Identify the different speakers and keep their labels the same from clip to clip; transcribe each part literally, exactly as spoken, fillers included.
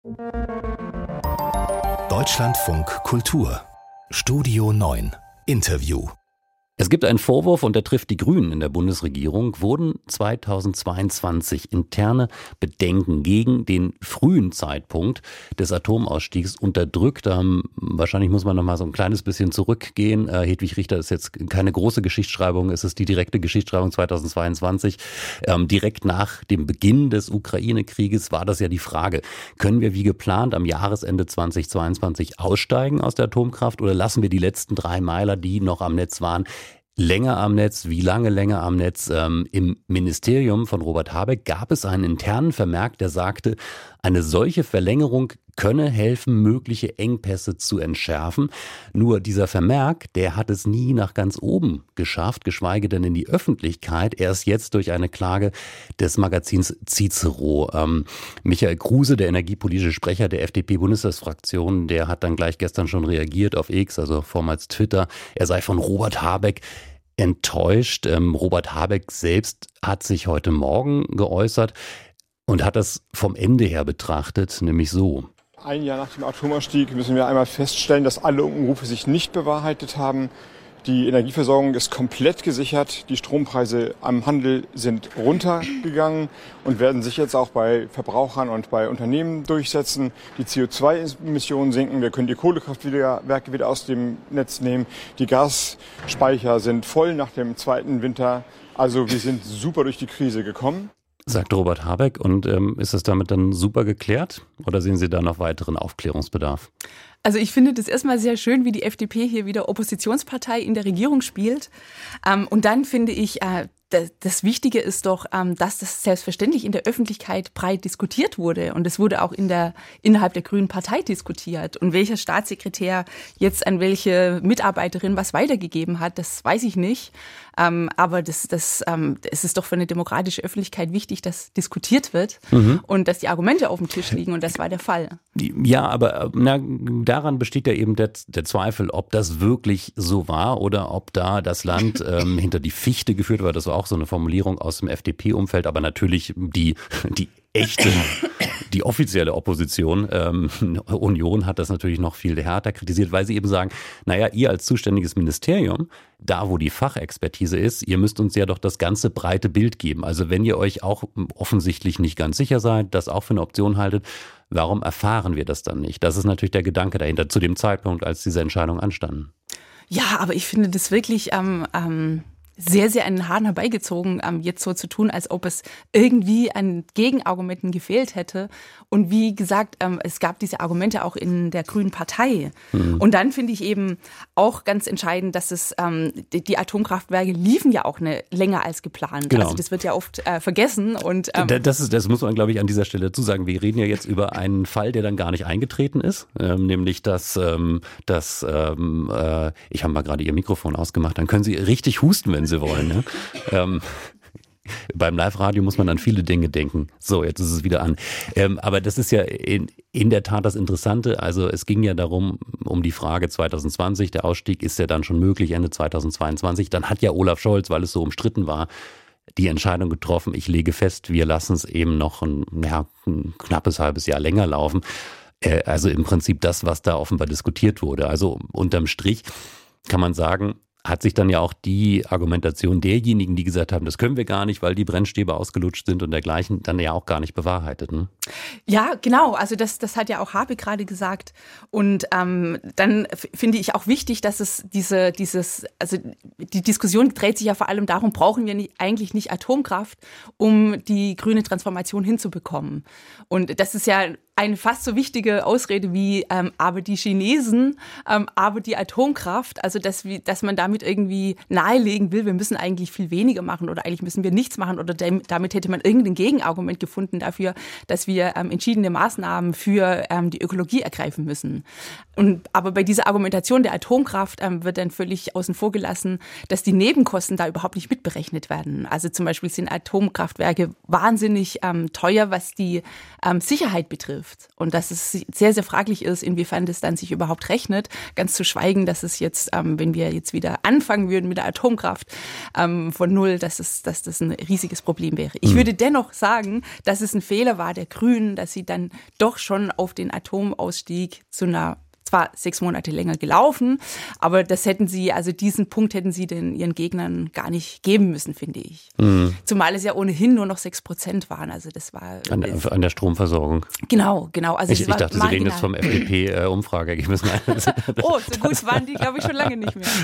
Speaker 1: Deutschlandfunk Kultur Studio neun Interview.
Speaker 2: Es gibt einen Vorwurf und der trifft die Grünen in der Bundesregierung. Wurden zweitausendzweiundzwanzig interne Bedenken gegen den frühen Zeitpunkt des Atomausstiegs unterdrückt? Ähm, wahrscheinlich muss man noch mal so ein kleines bisschen zurückgehen. Äh, Hedwig Richter ist jetzt keine große Geschichtsschreibung, es ist die direkte Geschichtsschreibung zweitausendzweiundzwanzig. Ähm, direkt nach dem Beginn des Ukraine-Krieges war das ja die Frage, können wir wie geplant am Jahresende zweitausendzweiundzwanzig aussteigen aus der Atomkraft oder lassen wir die letzten drei Meiler, die noch am Netz waren, länger am Netz? Wie lange länger am Netz? Ähm, Im Ministerium von Robert Habeck gab es einen internen Vermerk, der sagte, eine solche Verlängerung könne helfen, mögliche Engpässe zu entschärfen. Nur dieser Vermerk, der hat es nie nach ganz oben geschafft, geschweige denn in die Öffentlichkeit. Erst jetzt durch eine Klage des Magazins Cicero. Ähm, Michael Kruse, der energiepolitische Sprecher der F D P-Bundestagsfraktion, der hat dann gleich gestern schon reagiert auf X, also vormals Twitter. Er sei von Robert Habeck enttäuscht. Ähm, Robert Habeck selbst hat sich heute Morgen geäußert und hat das vom Ende her betrachtet, nämlich so.
Speaker 3: Ein Jahr nach dem Atomausstieg müssen wir einmal feststellen, dass alle Umrufe sich nicht bewahrheitet haben. Die Energieversorgung ist komplett gesichert. Die Strompreise am Handel sind runtergegangen und werden sich jetzt auch bei Verbrauchern und bei Unternehmen durchsetzen. Die C O zwei Emissionen sinken. Wir können die Kohlekraftwerke wieder aus dem Netz nehmen. Die Gasspeicher sind voll nach dem zweiten Winter. Also wir sind super durch die Krise gekommen.
Speaker 2: Sagt Robert Habeck. Und ähm, ist es damit dann super geklärt? Oder sehen Sie da noch weiteren Aufklärungsbedarf?
Speaker 4: Also ich finde das erstmal sehr schön, wie die F D P hier wieder Oppositionspartei in der Regierung spielt. Ähm, und dann finde ich, äh, das, das Wichtige ist doch, ähm, dass das selbstverständlich in der Öffentlichkeit breit diskutiert wurde. Und es wurde auch in der, innerhalb der Grünen Partei diskutiert. Und welcher Staatssekretär jetzt an welche Mitarbeiterin was weitergegeben hat, das weiß ich nicht. Ähm, aber das, das, ähm, es ist doch für eine demokratische Öffentlichkeit wichtig, dass diskutiert wird mhm. und dass die Argumente auf dem Tisch liegen. Und das war der Fall.
Speaker 2: Ja, aber na, daran besteht ja eben der, der Zweifel, ob das wirklich so war oder ob da das Land ähm, hinter die Fichte geführt war. Das war auch so eine Formulierung aus dem F D P-Umfeld, aber natürlich die, die echte, die offizielle Opposition, ähm, Union, hat das natürlich noch viel härter kritisiert, weil sie eben sagen, naja, ihr als zuständiges Ministerium, da wo die Fachexpertise ist, ihr müsst uns ja doch das ganze breite Bild geben. Also wenn ihr euch auch offensichtlich nicht ganz sicher seid, das auch für eine Option haltet, warum erfahren wir das dann nicht? Das ist natürlich der Gedanke dahinter zu dem Zeitpunkt, als diese Entscheidungen anstanden.
Speaker 4: Ja, aber ich finde das wirklich ähm, ähm sehr, sehr an den Haaren herbeigezogen, ähm, jetzt so zu tun, als ob es irgendwie an Gegenargumenten gefehlt hätte. Und wie gesagt, ähm, es gab diese Argumente auch in der Grünen Partei. Mhm. Und dann finde ich eben auch ganz entscheidend, dass es ähm, die, die Atomkraftwerke liefen ja auch eine, länger als geplant. Genau. Also das wird ja oft äh, vergessen. Und ähm,
Speaker 2: das, ist, das muss man, glaube ich, an dieser Stelle dazu sagen. Wir reden ja jetzt über einen Fall, der dann gar nicht eingetreten ist. Ähm, nämlich, dass, ähm, dass ähm, äh, ich habe mal gerade Ihr Mikrofon ausgemacht, dann können Sie richtig husten, wenn Sie wollen. Ne? ähm, beim Live-Radio muss man an viele Dinge denken. So, jetzt ist es wieder an. Ähm, aber das ist ja in, in der Tat das Interessante. Also es ging ja darum, um die Frage zweitausendzwanzig, der Ausstieg ist ja dann schon möglich Ende zweitausendzweiundzwanzig. Dann hat ja Olaf Scholz, weil es so umstritten war, die Entscheidung getroffen, ich lege fest, wir lassen es eben noch ein, ja, ein knappes halbes Jahr länger laufen. Äh, also im Prinzip das, was da offenbar diskutiert wurde. Also unterm Strich kann man sagen, hat sich dann ja auch die Argumentation derjenigen, die gesagt haben, das können wir gar nicht, weil die Brennstäbe ausgelutscht sind und dergleichen, dann ja auch gar nicht bewahrheitet. Ne?
Speaker 4: Ja, genau. Also das, das hat ja auch Habeck gerade gesagt. Und ähm, dann f- finde ich auch wichtig, dass es diese, dieses, also die Diskussion dreht sich ja vor allem darum, brauchen wir nicht, eigentlich nicht Atomkraft, um die grüne Transformation hinzubekommen. Und das ist ja eine fast so wichtige Ausrede wie, ähm, aber die Chinesen, ähm, aber die Atomkraft, also dass, wie, dass man damit irgendwie nahelegen will, wir müssen eigentlich viel weniger machen oder eigentlich müssen wir nichts machen oder dem, damit hätte man irgendein Gegenargument gefunden dafür, dass wir ähm, entschiedene Maßnahmen für ähm, die Ökologie ergreifen müssen. Und, aber bei dieser Argumentation der Atomkraft ähm, wird dann völlig außen vor gelassen, dass die Nebenkosten da überhaupt nicht mitberechnet werden. Also zum Beispiel sind Atomkraftwerke wahnsinnig ähm, teuer, was die ähm, Sicherheit betrifft. betrifft. Und dass es sehr, sehr fraglich ist, inwiefern das dann sich überhaupt rechnet. Ganz zu schweigen, dass es jetzt, ähm, wenn wir jetzt wieder anfangen würden mit der Atomkraft ähm, von null, dass, es, dass das ein riesiges Problem wäre. Ich mhm. würde dennoch sagen, dass es ein Fehler war der Grünen, dass sie dann doch schon auf den Atomausstieg zu einer zwar sechs Monate länger gelaufen, aber das hätten sie, also diesen Punkt hätten sie den ihren Gegnern gar nicht geben müssen, finde ich. Mhm. Zumal es ja ohnehin nur noch sechs Prozent waren. Also das war
Speaker 2: an der, an der Stromversorgung.
Speaker 4: Genau, genau. Also
Speaker 2: ich,
Speaker 4: ich
Speaker 2: war dachte, marginal. Sie reden jetzt vom F D P-Umfrageergebnis.
Speaker 4: Oh, so gut waren die, glaube ich, schon lange nicht mehr.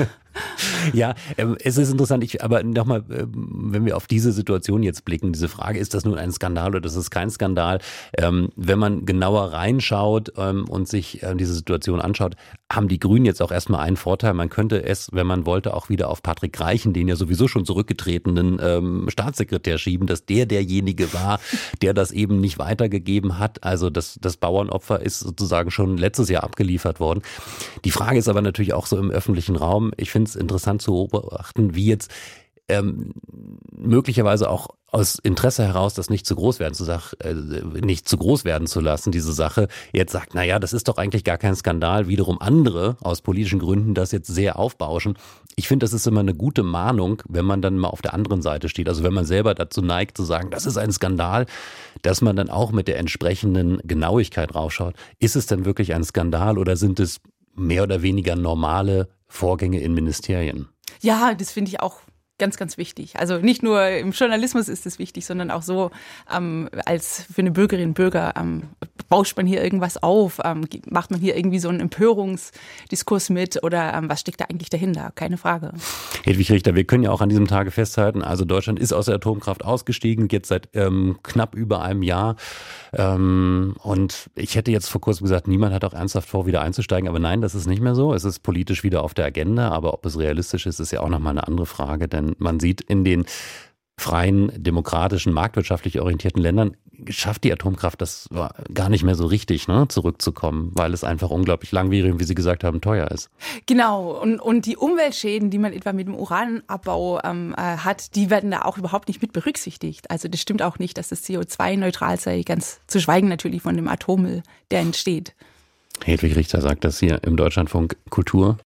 Speaker 2: Ja, ähm, es ist interessant, ich, aber nochmal, ähm, wenn wir auf diese Situation jetzt blicken, diese Frage, ist das nun ein Skandal oder ist es kein Skandal? Ähm, wenn man genauer reinschaut ähm, und sich äh, diese Situation anschaut, haben die Grünen jetzt auch erstmal einen Vorteil. Man könnte es, wenn man wollte, auch wieder auf Patrick Reichen, den ja sowieso schon zurückgetretenen ähm, Staatssekretär schieben, dass der derjenige war, der das eben nicht weitergegeben hat. Also das, das Bauernopfer ist sozusagen schon letztes Jahr abgeliefert worden. Die Frage ist aber natürlich auch so im öffentlichen Raum, ich finde es interessant zu beobachten, wie jetzt ähm, möglicherweise auch aus Interesse heraus, das nicht zu groß werden zu sag, äh, nicht zu groß werden zu lassen, diese Sache, jetzt sagt, na ja, das ist doch eigentlich gar kein Skandal, wiederum andere aus politischen Gründen das jetzt sehr aufbauschen. Ich finde, das ist immer eine gute Mahnung, wenn man dann mal auf der anderen Seite steht. Also wenn man selber dazu neigt zu sagen, das ist ein Skandal, dass man dann auch mit der entsprechenden Genauigkeit raufschaut. Ist es denn wirklich ein Skandal oder sind es mehr oder weniger normale Vorgänge in Ministerien?
Speaker 4: Ja, das finde ich auch ganz, ganz wichtig. Also nicht nur im Journalismus ist es wichtig, sondern auch so ähm, als für eine Bürgerin und Bürger ähm, bauscht man hier irgendwas auf, ähm, macht man hier irgendwie so einen Empörungsdiskurs mit oder ähm, was steckt da eigentlich dahinter? Keine Frage.
Speaker 2: Hedwig Richter, wir können ja auch an diesem Tage festhalten, also Deutschland ist aus der Atomkraft ausgestiegen, jetzt seit ähm, knapp über einem Jahr. Ähm, und ich hätte jetzt vor kurzem gesagt, niemand hat auch ernsthaft vor, wieder einzusteigen, aber nein, das ist nicht mehr so. Es ist politisch wieder auf der Agenda, aber ob es realistisch ist, ist ja auch nochmal eine andere Frage, denn man sieht in den freien, demokratischen, marktwirtschaftlich orientierten Ländern, schafft die Atomkraft das gar nicht mehr so richtig, ne, zurückzukommen, weil es einfach unglaublich langwierig und, wie Sie gesagt haben, teuer ist.
Speaker 4: Genau, und, und die Umweltschäden, die man etwa mit dem Uranabbau ähm, äh, hat, die werden da auch überhaupt nicht mit berücksichtigt. Also das stimmt auch nicht, dass das C O zwei neutral sei, ganz zu schweigen natürlich von dem Atommüll, der entsteht.
Speaker 2: Hedwig Richter sagt das hier im Deutschlandfunk Kultur.